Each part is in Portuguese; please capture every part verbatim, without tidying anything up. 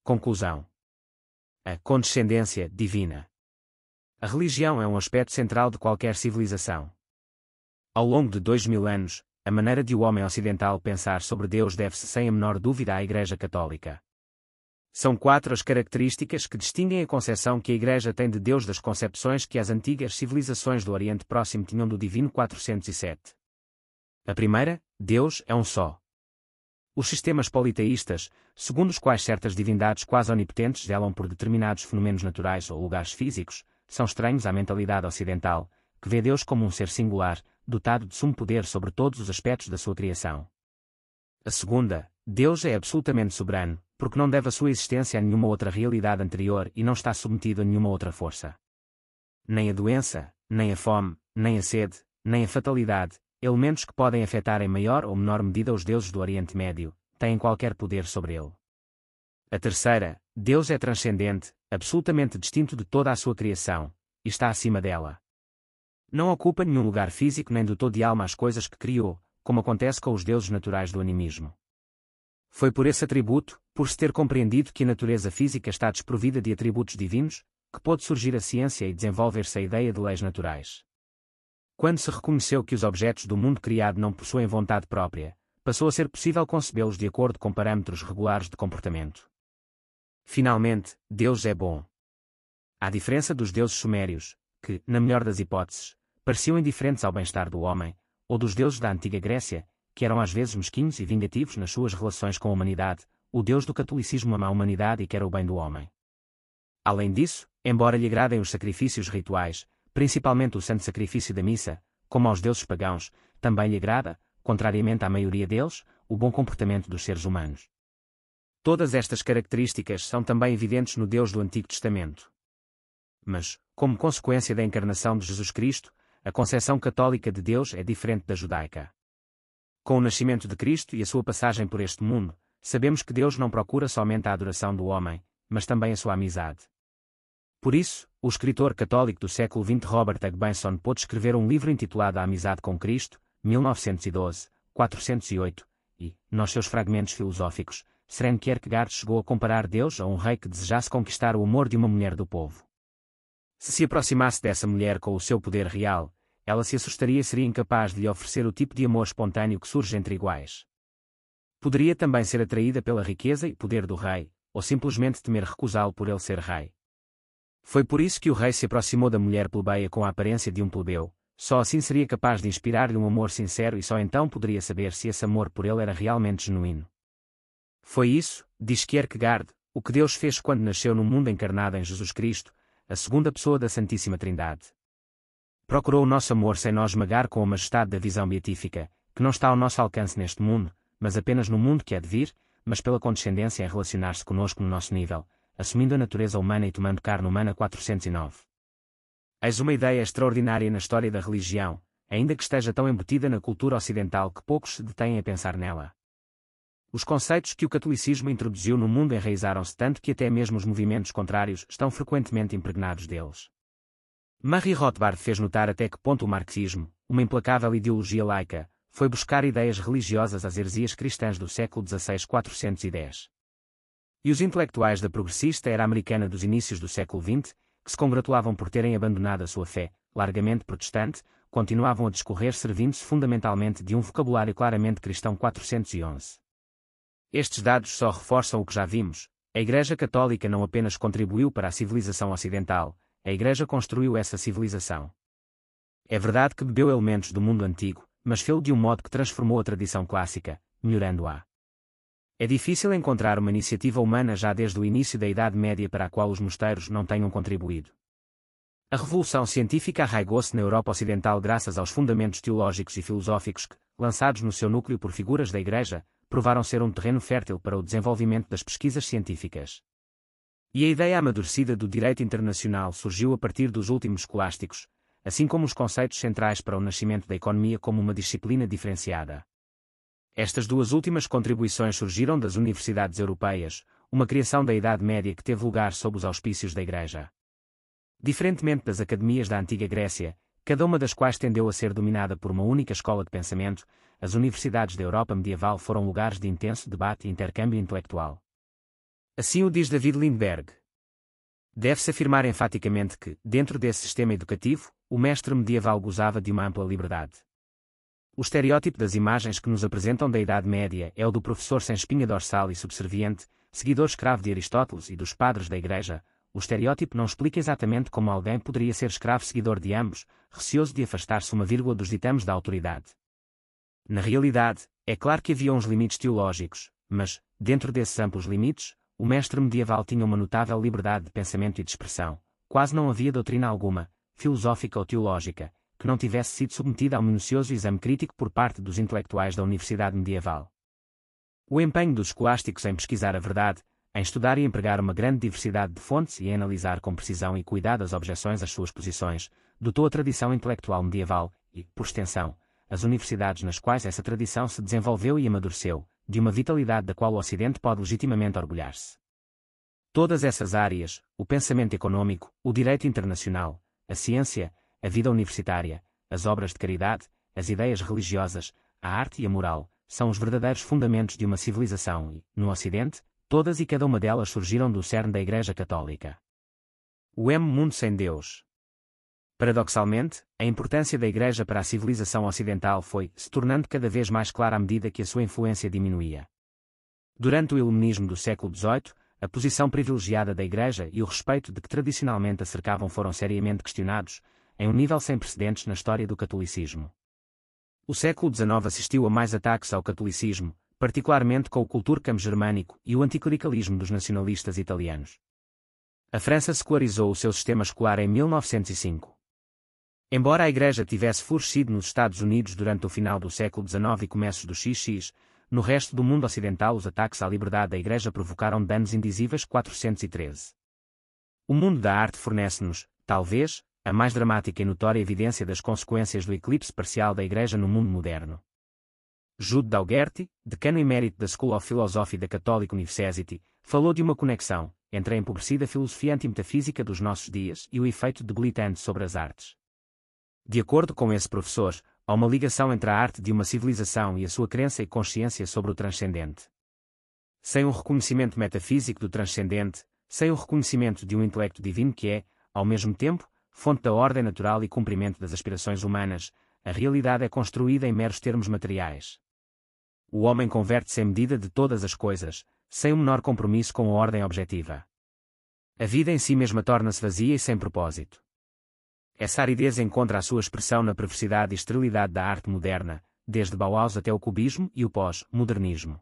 Conclusão. A condescendência divina. A religião é um aspecto central de qualquer civilização. Ao longo de dois mil anos, a maneira de o homem ocidental pensar sobre Deus deve-se sem a menor dúvida à Igreja Católica. São quatro as características que distinguem a concepção que a Igreja tem de Deus das concepções que as antigas civilizações do Oriente Próximo tinham do Divino quatrocentos e sete. A primeira, Deus é um só. Os sistemas politeístas, segundo os quais certas divindades quase onipotentes zelam por determinados fenômenos naturais ou lugares físicos, são estranhos à mentalidade ocidental, que vê Deus como um ser singular, dotado de sumo poder sobre todos os aspectos da sua criação. A segunda, Deus é absolutamente soberano, porque não deve a sua existência a nenhuma outra realidade anterior e não está submetido a nenhuma outra força. Nem a doença, nem a fome, nem a sede, nem a fatalidade, elementos que podem afetar em maior ou menor medida os deuses do Oriente Médio, têm qualquer poder sobre ele. A terceira, Deus é transcendente, absolutamente distinto de toda a sua criação, e está acima dela. Não ocupa nenhum lugar físico nem dotou de alma as coisas que criou, como acontece com os deuses naturais do animismo. Foi por esse atributo, por se ter compreendido que a natureza física está desprovida de atributos divinos, que pôde surgir a ciência e desenvolver-se a ideia de leis naturais. Quando se reconheceu que os objetos do mundo criado não possuem vontade própria, passou a ser possível concebê-los de acordo com parâmetros regulares de comportamento. Finalmente, Deus é bom. À diferença dos deuses sumérios, que, na melhor das hipóteses, pareciam indiferentes ao bem-estar do homem, ou dos deuses da antiga Grécia, que eram às vezes mesquinhos e vingativos nas suas relações com a humanidade, o Deus do catolicismo ama a humanidade e quer o bem do homem. Além disso, embora lhe agradem os sacrifícios rituais, principalmente o santo sacrifício da missa, como aos deuses pagãos, também lhe agrada, contrariamente à maioria deles, o bom comportamento dos seres humanos. Todas estas características são também evidentes no Deus do Antigo Testamento. Mas, como consequência da encarnação de Jesus Cristo, a concepção católica de Deus é diferente da judaica. Com o nascimento de Cristo e a sua passagem por este mundo, sabemos que Deus não procura somente a adoração do homem, mas também a sua amizade. Por isso, o escritor católico do século vinte Robert Hugh Benson pôde escrever um livro intitulado A Amizade com Cristo, mil novecentos e doze, quatrocentos e oito, e, nos seus fragmentos filosóficos, Søren Kierkegaard chegou a comparar Deus a um rei que desejasse conquistar o amor de uma mulher do povo. Se se aproximasse dessa mulher com o seu poder real, ela se assustaria e seria incapaz de lhe oferecer o tipo de amor espontâneo que surge entre iguais. Poderia também ser atraída pela riqueza e poder do rei, ou simplesmente temer recusá-lo por ele ser rei. Foi por isso que o rei se aproximou da mulher plebeia com a aparência de um plebeu, só assim seria capaz de inspirar-lhe um amor sincero e só então poderia saber se esse amor por ele era realmente genuíno. Foi isso, diz Kierkegaard, o que Deus fez quando nasceu no mundo encarnado em Jesus Cristo, a segunda pessoa da Santíssima Trindade. Procurou o nosso amor sem nos esmagar com a majestade da visão beatífica, que não está ao nosso alcance neste mundo, mas apenas no mundo que há de vir, mas pela condescendência em relacionar-se conosco no nosso nível, assumindo a natureza humana e tomando carne humana quatrocentos e nove. Eis uma ideia extraordinária na história da religião, ainda que esteja tão embutida na cultura ocidental que poucos se detêm a pensar nela. Os conceitos que o catolicismo introduziu no mundo enraizaram-se tanto que até mesmo os movimentos contrários estão frequentemente impregnados deles. Marie Rothbard fez notar até que ponto o marxismo, uma implacável ideologia laica, foi buscar ideias religiosas às heresias cristãs do século dezasseis quatrocentos e dez. E os intelectuais da progressista era americana dos inícios do século vinte, que se congratulavam por terem abandonado a sua fé, largamente protestante, continuavam a discorrer servindo-se fundamentalmente de um vocabulário claramente cristão quatrocentos e onze. Estes dados só reforçam o que já vimos. A Igreja Católica não apenas contribuiu para a civilização ocidental, a Igreja construiu essa civilização. É verdade que bebeu elementos do mundo antigo, mas fê-lo de um modo que transformou a tradição clássica, melhorando-a. É difícil encontrar uma iniciativa humana já desde o início da Idade Média para a qual os mosteiros não tenham contribuído. A Revolução Científica arraigou-se na Europa Ocidental graças aos fundamentos teológicos e filosóficos que, lançados no seu núcleo por figuras da Igreja, provaram ser um terreno fértil para o desenvolvimento das pesquisas científicas. E a ideia amadurecida do direito internacional surgiu a partir dos últimos escolásticos, assim como os conceitos centrais para o nascimento da economia como uma disciplina diferenciada. Estas duas últimas contribuições surgiram das universidades europeias, uma criação da Idade Média que teve lugar sob os auspícios da Igreja. Diferentemente das academias da antiga Grécia, cada uma das quais tendeu a ser dominada por uma única escola de pensamento, as universidades da Europa medieval foram lugares de intenso debate e intercâmbio intelectual. Assim o diz David Lindbergh. Deve-se afirmar enfaticamente que, dentro desse sistema educativo, o mestre medieval gozava de uma ampla liberdade. O estereótipo das imagens que nos apresentam da Idade Média é o do professor sem espinha dorsal e subserviente, seguidor escravo de Aristóteles e dos padres da Igreja. O estereótipo não explica exatamente como alguém poderia ser escravo seguidor de ambos, receoso de afastar-se uma vírgula dos ditames da autoridade. Na realidade, é claro que havia uns limites teológicos, mas, dentro desses amplos limites, o mestre medieval tinha uma notável liberdade de pensamento e de expressão. Quase não havia doutrina alguma, filosófica ou teológica, que não tivesse sido submetida ao minucioso exame crítico por parte dos intelectuais da Universidade Medieval. O empenho dos escolásticos em pesquisar a verdade, em estudar e empregar uma grande diversidade de fontes e em analisar com precisão e cuidado as objeções às suas posições, dotou a tradição intelectual medieval e, por extensão, as universidades nas quais essa tradição se desenvolveu e amadureceu, de uma vitalidade da qual o Ocidente pode legitimamente orgulhar-se. Todas essas áreas, o pensamento econômico, o direito internacional, a ciência, a vida universitária, as obras de caridade, as ideias religiosas, a arte e a moral, são os verdadeiros fundamentos de uma civilização e, no Ocidente, todas e cada uma delas surgiram do cerne da Igreja Católica. O M. Mundo sem Deus. Paradoxalmente, a importância da Igreja para a civilização ocidental foi se tornando cada vez mais clara à medida que a sua influência diminuía. Durante o Iluminismo do século dezoito, a posição privilegiada da Igreja e o respeito de que tradicionalmente a cercavam foram seriamente questionados, em um nível sem precedentes na história do catolicismo. O século dezenove assistiu a mais ataques ao catolicismo, particularmente com o Kulturkampf germânico e o anticlericalismo dos nacionalistas italianos. A França secularizou o seu sistema escolar em mil novecentos e cinco. Embora a Igreja tivesse florescido nos Estados Unidos durante o final do século dezenove e começos do X X, no resto do mundo ocidental os ataques à liberdade da Igreja provocaram danos indizíveis. quatrocentos e treze. O mundo da arte fornece-nos, talvez, a mais dramática e notória evidência das consequências do eclipse parcial da Igreja no mundo moderno. Jude Daugherty, decano emérito da School of Philosophy da Catholic University, falou de uma conexão entre a empobrecida filosofia antimetafísica dos nossos dias e o efeito debilitante sobre as artes. De acordo com esse professor, há uma ligação entre a arte de uma civilização e a sua crença e consciência sobre o transcendente. Sem um reconhecimento metafísico do transcendente, sem o reconhecimento de um intelecto divino que é, ao mesmo tempo, fonte da ordem natural e cumprimento das aspirações humanas, a realidade é construída em meros termos materiais. O homem converte-se em medida de todas as coisas, sem o menor compromisso com a ordem objetiva. A vida em si mesma torna-se vazia e sem propósito. Essa aridez encontra a sua expressão na perversidade e esterilidade da arte moderna, desde Bauhaus até o cubismo e o pós-modernismo.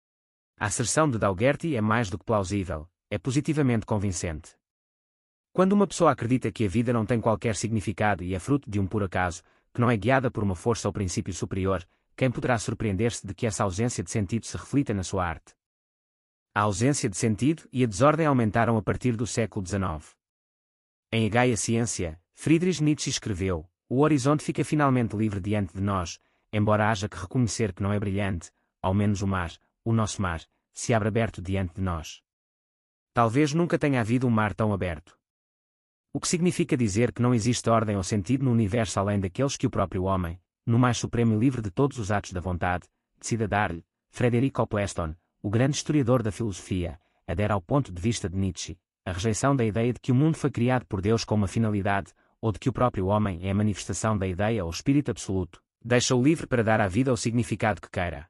A asserção de Daugherty é mais do que plausível, é positivamente convincente. Quando uma pessoa acredita que a vida não tem qualquer significado e é fruto de um puro acaso, que não é guiada por uma força ou princípio superior, quem poderá surpreender-se de que essa ausência de sentido se reflita na sua arte? A ausência de sentido e a desordem aumentaram a partir do século dezenove. Em A Gaia Ciência, Friedrich Nietzsche escreveu: o horizonte fica finalmente livre diante de nós, embora haja que reconhecer que não é brilhante, ao menos o mar, o nosso mar, se abre aberto diante de nós. Talvez nunca tenha havido um mar tão aberto. O que significa dizer que não existe ordem ou sentido no universo além daqueles que o próprio homem, no mais supremo e livre de todos os atos da vontade, decida dar-lhe. Frederick Pleston, o grande historiador da filosofia, adere ao ponto de vista de Nietzsche, a rejeição da ideia de que o mundo foi criado por Deus com uma finalidade, ou de que o próprio homem é a manifestação da ideia ou espírito absoluto, deixa-o livre para dar à vida o significado que queira.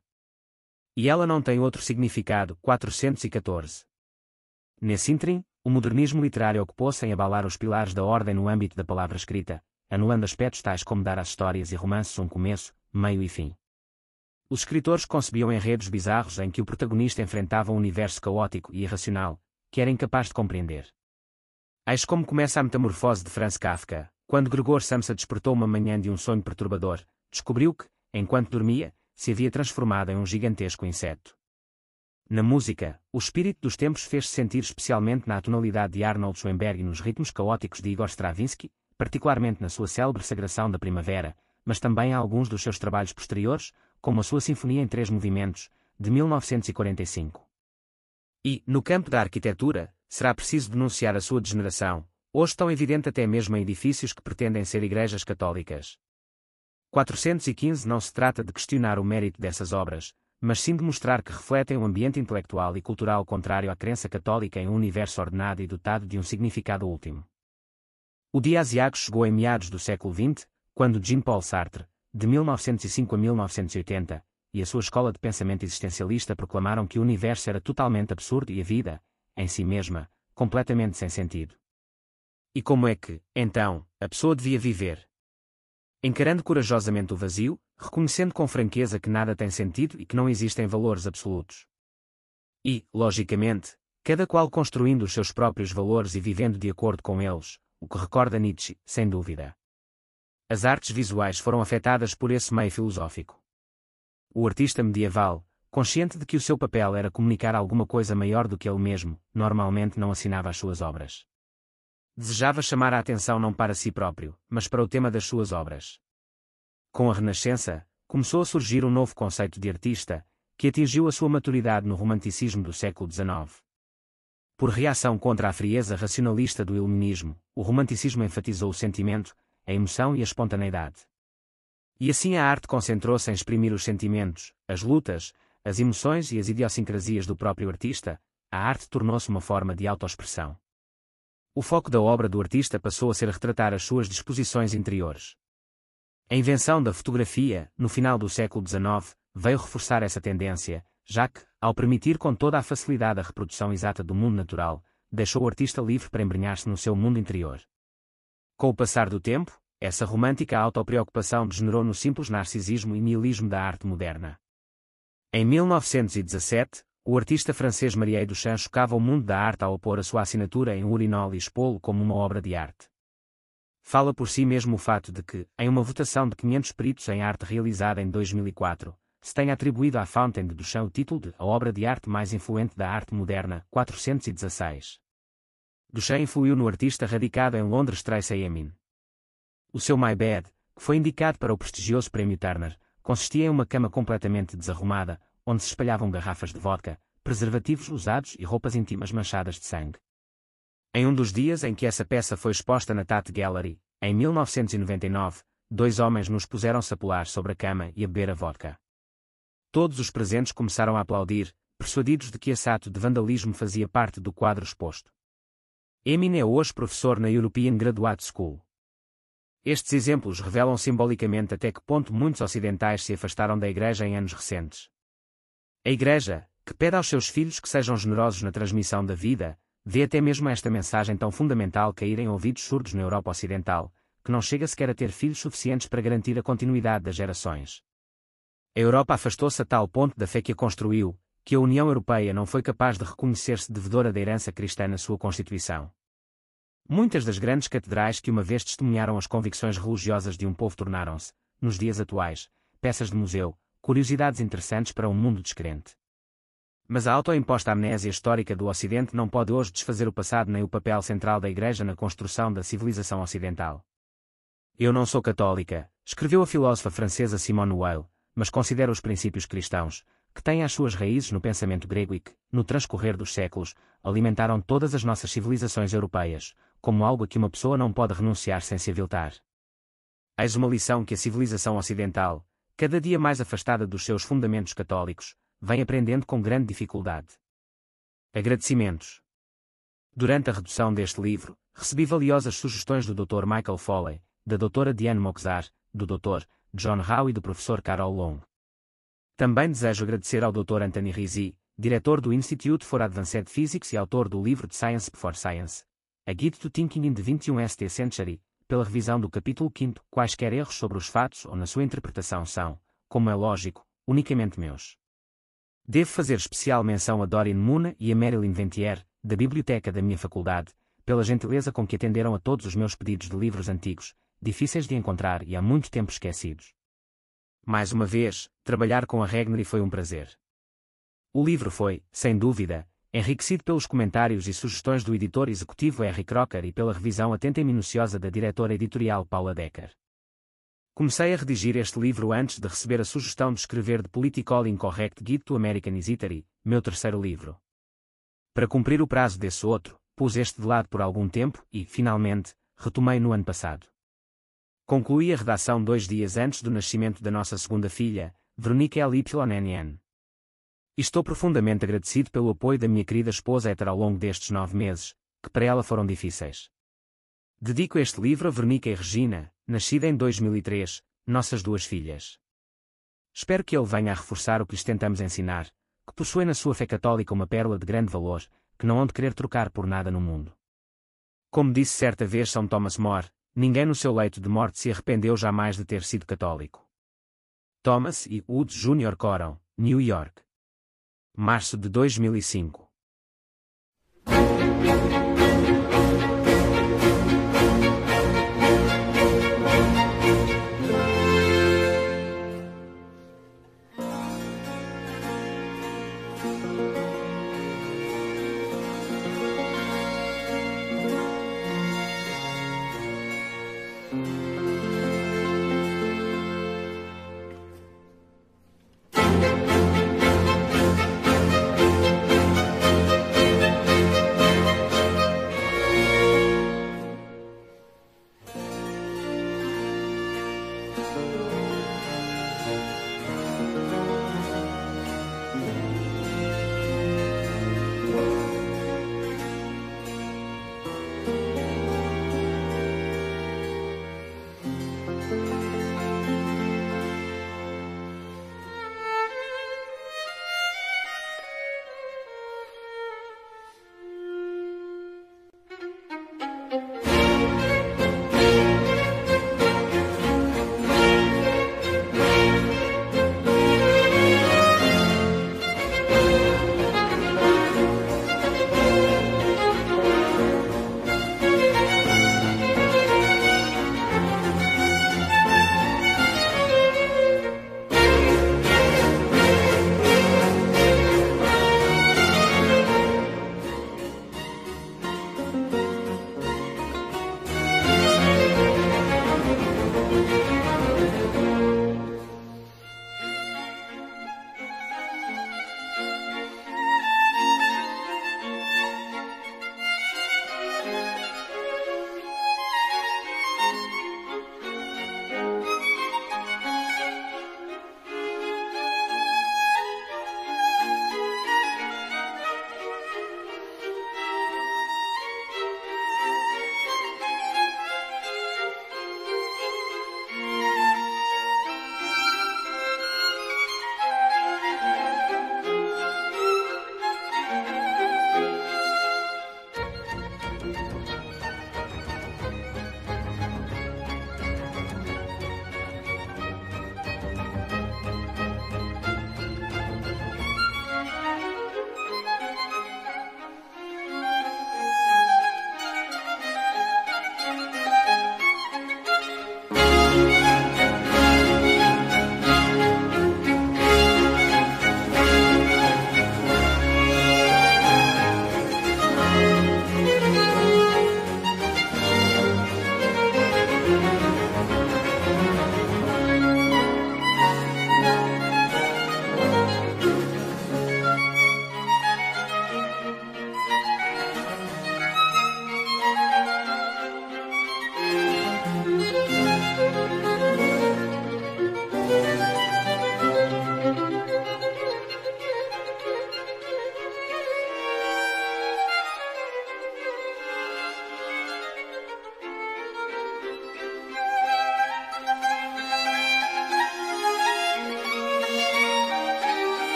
E ela não tem outro significado. quatrocentos e catorze. Nesse ínterim, o modernismo literário ocupou-se em abalar os pilares da ordem no âmbito da palavra escrita, anulando aspectos tais como dar às histórias e romances um começo, meio e fim. Os escritores concebiam enredos bizarros em que o protagonista enfrentava um universo caótico e irracional, que era incapaz de compreender. Eis como começa a metamorfose de Franz Kafka, quando Gregor Samsa despertou uma manhã de um sonho perturbador, descobriu que, enquanto dormia, se havia transformado em um gigantesco inseto. Na música, o espírito dos tempos fez-se sentir especialmente na atonalidade de Arnold Schoenberg e nos ritmos caóticos de Igor Stravinsky, particularmente na sua célebre Sagração da Primavera, mas também em alguns dos seus trabalhos posteriores, como a sua Sinfonia em Três Movimentos, de mil novecentos e quarenta e cinco. E, no campo da arquitetura, será preciso denunciar a sua degeneração, hoje tão evidente até mesmo em edifícios que pretendem ser igrejas católicas. quatrocentos e quinze Não se trata de questionar o mérito dessas obras, mas sim de mostrar que refletem um ambiente intelectual e cultural contrário à crença católica em um universo ordenado e dotado de um significado último. O dia asiático chegou em meados do século vinte, quando Jean-Paul Sartre, de mil novecentos e cinco a mil novecentos e oitenta, e a sua escola de pensamento existencialista proclamaram que o universo era totalmente absurdo e a vida, em si mesma, completamente sem sentido. E como é que, então, a pessoa devia viver? Encarando corajosamente o vazio, reconhecendo com franqueza que nada tem sentido e que não existem valores absolutos. E, logicamente, cada qual construindo os seus próprios valores e vivendo de acordo com eles, o que recorda Nietzsche, sem dúvida. As artes visuais foram afetadas por esse meio filosófico. O artista medieval, consciente de que o seu papel era comunicar alguma coisa maior do que ele mesmo, normalmente não assinava as suas obras. Desejava chamar a atenção não para si próprio, mas para o tema das suas obras. Com a Renascença, começou a surgir um novo conceito de artista, que atingiu a sua maturidade no romanticismo do século dezenove. Por reação contra a frieza racionalista do iluminismo, o romanticismo enfatizou o sentimento, a emoção e a espontaneidade. E assim a arte concentrou-se em exprimir os sentimentos, as lutas, as emoções e as idiosincrasias do próprio artista. A arte tornou-se uma forma de autoexpressão. O foco da obra do artista passou a ser retratar as suas disposições interiores. A invenção da fotografia, no final do século dezenove, veio reforçar essa tendência, já que, ao permitir com toda a facilidade a reprodução exata do mundo natural, deixou o artista livre para embrenhar-se no seu mundo interior. Com o passar do tempo, essa romântica autopreocupação degenerou no simples narcisismo e nihilismo da arte moderna. Em mil novecentos e dezassete, o artista francês Marie Duchamp chocava o mundo da arte ao opor a sua assinatura em um urinol e expô-lo como uma obra de arte. Fala por si mesmo o fato de que, em uma votação de quinhentos peritos em arte realizada em dois mil e quatro, se tenha atribuído à Fontaine de Duchamp o título de a obra de arte mais influente da arte moderna, quatrocentos e dezasseis. Duchamp influiu no artista radicado em Londres Tracey Emin. O seu My Bed, que foi indicado para o prestigioso Prémio Turner, consistia em uma cama completamente desarrumada, onde se espalhavam garrafas de vodka, preservativos usados e roupas íntimas manchadas de sangue. Em um dos dias em que essa peça foi exposta na Tate Gallery, em mil novecentos e noventa e nove, dois homens nos puseram-se a pular sobre a cama e a beber a vodka. Todos os presentes começaram a aplaudir, persuadidos de que esse ato de vandalismo fazia parte do quadro exposto. Emin é hoje professor na European Graduate School. Estes exemplos revelam simbolicamente até que ponto muitos ocidentais se afastaram da Igreja em anos recentes. A Igreja, que pede aos seus filhos que sejam generosos na transmissão da vida, vê até mesmo esta mensagem tão fundamental cair em ouvidos surdos na Europa Ocidental, que não chega sequer a ter filhos suficientes para garantir a continuidade das gerações. A Europa afastou-se a tal ponto da fé que a construiu, que a União Europeia não foi capaz de reconhecer-se devedora da herança cristã na sua Constituição. Muitas das grandes catedrais que uma vez testemunharam as convicções religiosas de um povo tornaram-se, nos dias atuais, peças de museu, curiosidades interessantes para um mundo descrente. Mas a autoimposta amnésia histórica do Ocidente não pode hoje desfazer o passado nem o papel central da Igreja na construção da civilização ocidental. Eu não sou católica, escreveu a filósofa francesa Simone Weil, mas considero os princípios cristãos, que têm as suas raízes no pensamento grego e que, no transcorrer dos séculos, alimentaram todas as nossas civilizações europeias, como algo a que uma pessoa não pode renunciar sem se aviltar. Eis uma lição que a civilização ocidental, cada dia mais afastada dos seus fundamentos católicos, vem aprendendo com grande dificuldade. Agradecimentos. Durante a redução deste livro, recebi valiosas sugestões do doutor Michael Foley, da doutora Diane Moczar, do doutor John Howe e do professor Carol Long. Também desejo agradecer ao doutor Anthony Rizzi, diretor do Institute for Advanced Physics e autor do livro de Science Before Science, A Guide to Thinking in the twenty-first Century, pela revisão do capítulo quinto, quaisquer erros sobre os fatos ou na sua interpretação são, como é lógico, unicamente meus. Devo fazer especial menção a Doreen Muna e a Marilyn Ventier, da biblioteca da minha faculdade, pela gentileza com que atenderam a todos os meus pedidos de livros antigos, difíceis de encontrar e há muito tempo esquecidos. Mais uma vez, trabalhar com a Regnery foi um prazer. O livro foi, sem dúvida, enriquecido pelos comentários e sugestões do editor executivo Harry Crocker e pela revisão atenta e minuciosa da diretora editorial Paula Decker. Comecei a redigir este livro antes de receber a sugestão de escrever The Politically Incorrect Guide to American History, meu terceiro livro. Para cumprir o prazo desse outro, pus este de lado por algum tempo e, finalmente, retomei no ano passado. Concluí a redação dois dias antes do nascimento da nossa segunda filha, Veronica L Y N N. E estou profundamente agradecido pelo apoio da minha querida esposa Hétera ao longo destes nove meses, que para ela foram difíceis. Dedico este livro a Vernica e Regina, nascida em dois mil e três, nossas duas filhas. Espero que ele venha a reforçar o que lhes tentamos ensinar, que possuem na sua fé católica uma pérola de grande valor, que não hão de querer trocar por nada no mundo. Como disse certa vez São Thomas More, ninguém no seu leito de morte se arrependeu jamais de ter sido católico. Thomas e Woods Júnior Coram, New York. Março de dois mil e cinco.